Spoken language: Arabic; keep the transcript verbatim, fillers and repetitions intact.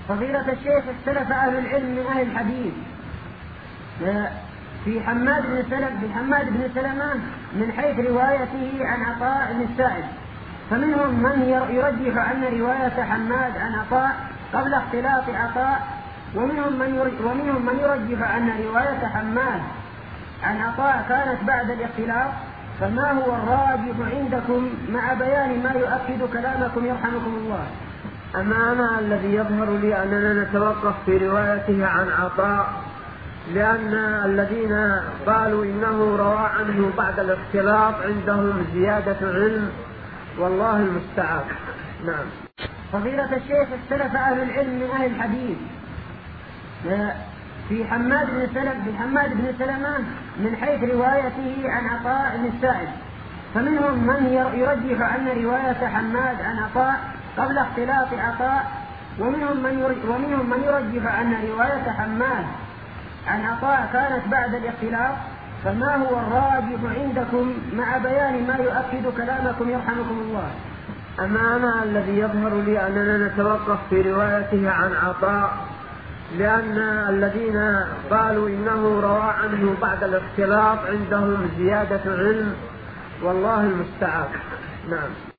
فضيلة الشيخ، اختلف أهل العلم من أهل الحديث في حماد بن سلمة في حماد بن سلمة من حيث روايته عن عطاء بن السائب، فمنهم من يرجح أن رواية حماد عن عطاء قبل اختلاط عطاء، ومنهم من ومنهم من يرجح أن رواية حماد عن عطاء كانت بعد الاختلاط. فما هو الراجح عندكم مع بيان ما يؤكد كلامكم يرحمكم الله؟ أما أنا الذي يظهر لي أننا نتوقف في روايته عن عطاء، لأن الذين قالوا إنه روى عنه بعد الاختلاط عندهم زيادة علم، والله المستعان. نعم. فضيلة الشيخ، اختلف أهل العلم من أهل الحديث في حماد بن سلمة في حماد بن سلمة من حيث روايته عن عطاء بن السائب، فمنهم من يرجح أن رواية حماد عن عطاء قبل اختلاط عطاء، ومنهم من ومنهم من يرجح أن رواية حماد عن عطاء كانت بعد الاختلاط. فما هو الراجح عندكم مع بيان ما يؤكد كلامكم يرحمكم الله؟ أما أنا الذي يظهر لي أننا نتوقف في روايته عن عطاء، لأن الذين قالوا إنه روى عنه بعد الاختلاط عندهم زيادة علم، والله المستعان. نعم.